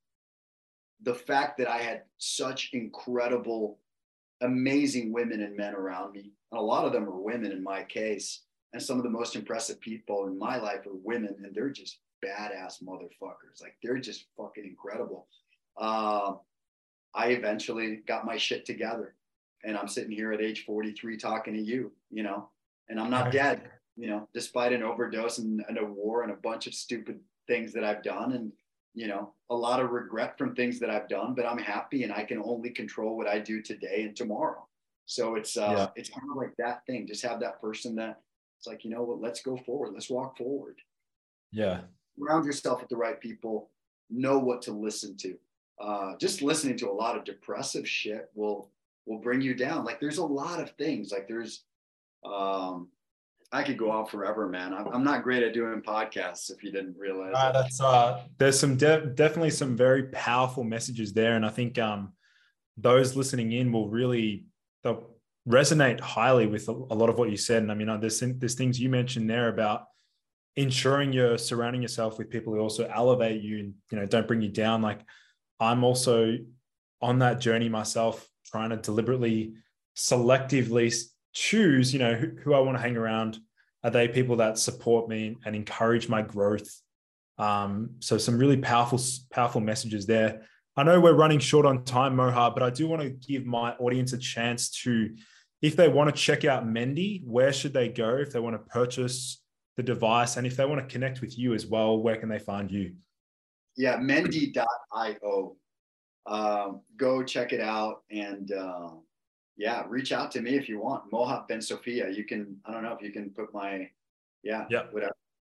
the fact that I had such incredible, amazing women and men around me, and a lot of them are women in my case, and some of the most impressive people in my life are women, and they're just badass motherfuckers. Like, they're just fucking incredible. Uh, I eventually got my shit together, and I'm sitting here at age forty-three talking to you, you know, and I'm not dead, you know, despite an overdose and, and a war and a bunch of stupid things that I've done, and, you know, a lot of regret from things that I've done, but I'm happy, and I can only control what I do today and tomorrow. So it's, uh, yeah. it's kind of like that thing. Just have that person that it's like, you know what, let's go forward. Let's walk forward. Yeah. Surround yourself with the right people. Know what to listen to. Uh, just listening to a lot of depressive shit will, will bring you down. Like, there's a lot of things. Like, there's, um, I could go on forever, man. I'm, I'm not great at doing podcasts, if you didn't realize. Uh, that's uh, there's some de- definitely some very powerful messages there, and I think um, those listening in will really they'll resonate highly with a, a lot of what you said. And I mean, there's there's things you mentioned there about ensuring you're surrounding yourself with people who also elevate you and, you know, don't bring you down. Like, I'm also on that journey myself, trying to deliberately, selectively choose, you know, who, who I want to hang around. Are they people that support me and encourage my growth? Um, so some really powerful, powerful messages there. I know we're running short on time, Mohab, but I do want to give my audience a chance to, if they want to check out Mendii, where should they go? If they want to purchase the device, and if they want to connect with you as well, where can they find you? Yeah, mendii dot io. Um, go check it out, and uh, yeah, reach out to me if you want. Mohab Ben Sophia. You can, I don't know if you can put my, yeah, yeah, whatever.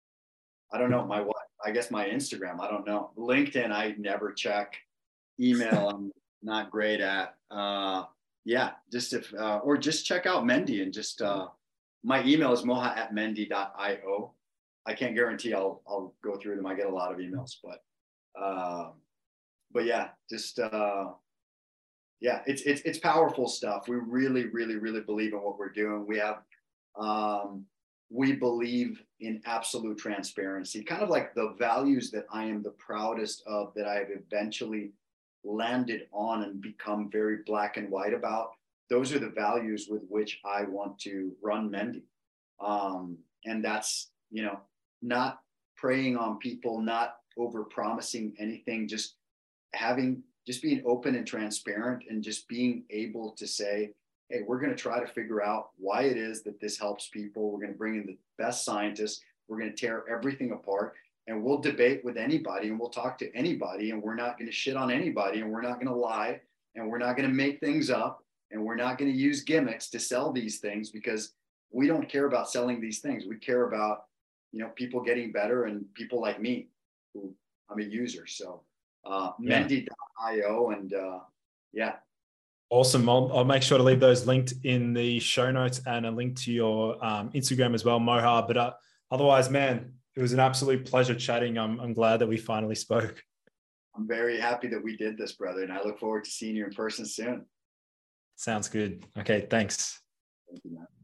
I don't know my what. I guess my Instagram. I don't know. LinkedIn. I never check. Email. I'm not great at. Uh, yeah, just if uh, or just check out Mendii and just uh, my email is moha at mendii dot io. I can't guarantee I'll I'll go through them. I get a lot of emails, but. Uh, But yeah, just uh, yeah, it's it's it's powerful stuff. We really, really, really believe in what we're doing. We have um, we believe in absolute transparency, kind of like the values that I am the proudest of, that I have eventually landed on and become very black and white about. Those are the values with which I want to run Mendii, um, and that's, you know, not preying on people, not over promising anything, just having, just being open and transparent, and just being able to say, hey, we're going to try to figure out why it is that this helps people. We're going to bring in the best scientists. We're going to tear everything apart, and we'll debate with anybody, and we'll talk to anybody, and we're not going to shit on anybody, and we're not going to lie, and we're not going to make things up, and we're not going to use gimmicks to sell these things, because we don't care about selling these things. We care about, you know, people getting better, and people like me, who I'm a user. So uh, yeah. mendii dot io, and uh, yeah. Awesome. I'll, I'll make sure to leave those linked in the show notes, and a link to your um, Instagram as well, Mohab. But uh, otherwise, man, it was an absolute pleasure chatting. I'm, I'm glad that we finally spoke. I'm very happy that we did this, brother, and I look forward to seeing you in person soon. Sounds good. Okay, thanks. Thank you, man.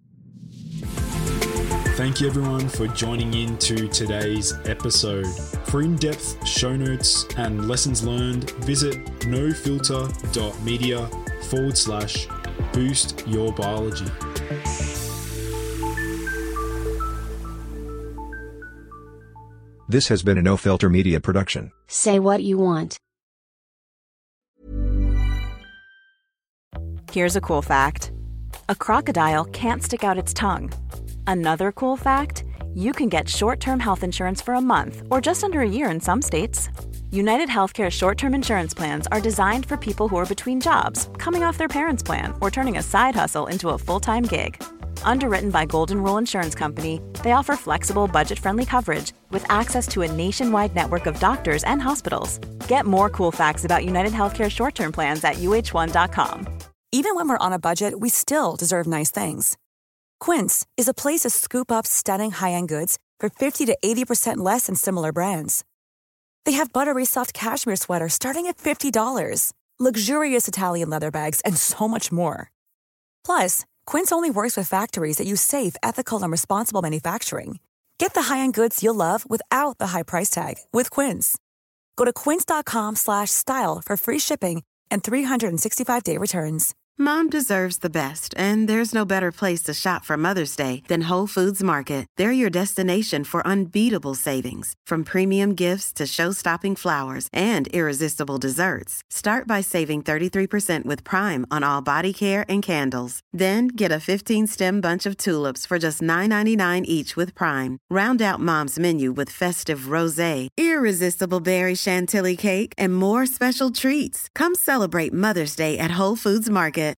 Thank you, everyone, for joining in to today's episode. For in-depth show notes and lessons learned, visit nofilter.media forward slash boost your biology. This has been a No Filter Media production. Say what you want. Here's a cool fact. A crocodile can't stick out its tongue. Another cool fact, you can get short-term health insurance for a month or just under a year in some states. United Healthcare short-term insurance plans are designed for people who are between jobs, coming off their parents' plan, or turning a side hustle into a full-time gig. Underwritten by Golden Rule Insurance Company, they offer flexible, budget-friendly coverage with access to a nationwide network of doctors and hospitals. Get more cool facts about United Healthcare short-term plans at U H one dot com. Even when we're on a budget, we still deserve nice things. Quince is a place to scoop up stunning high-end goods for fifty to eighty percent less than similar brands. They have buttery soft cashmere sweaters starting at fifty dollars, luxurious Italian leather bags, and so much more. Plus, Quince only works with factories that use safe, ethical, and responsible manufacturing. Get the high-end goods you'll love without the high price tag with Quince. Go to quince.com slash style for free shipping and three sixty-five day returns. Mom deserves the best, and there's no better place to shop for Mother's Day than Whole Foods Market. They're your destination for unbeatable savings, from premium gifts to show-stopping flowers and irresistible desserts. Start by saving thirty-three percent with Prime on all body care and candles. Then get a fifteen-stem bunch of tulips for just nine ninety-nine each with Prime. Round out Mom's menu with festive rosé, irresistible berry chantilly cake, and more special treats. Come celebrate Mother's Day at Whole Foods Market.